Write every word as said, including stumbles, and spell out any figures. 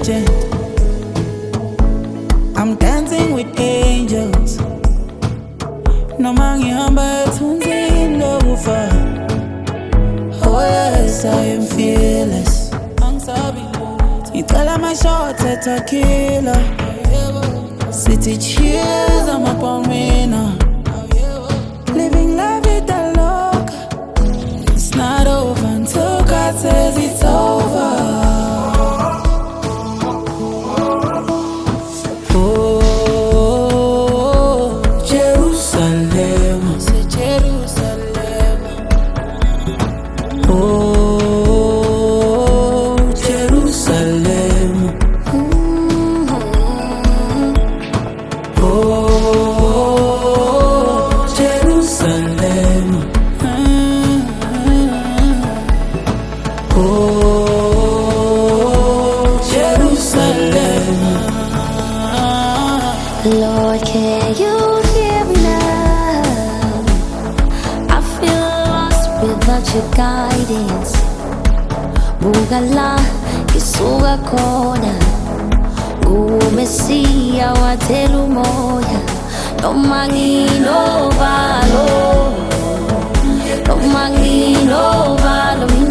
legend. I'm dancing with angels. No mangi hamba etunzini lokufa. Oh yes, I am fearless. Ngicela my shots at a killer. City cheers, I'm up on me now. Living la vida loca. It's not over until God says it's over. Oh, Jerusalem, say Jerusalem. Oh, Jerusalem. Oh, Jerusalem. Oh, Jerusalem. Lord, can you hear me now? I feel lost without your guidance. Bugala, isuga kona. Gumesia watelu moya. No mangi no valo. No mangi no valo.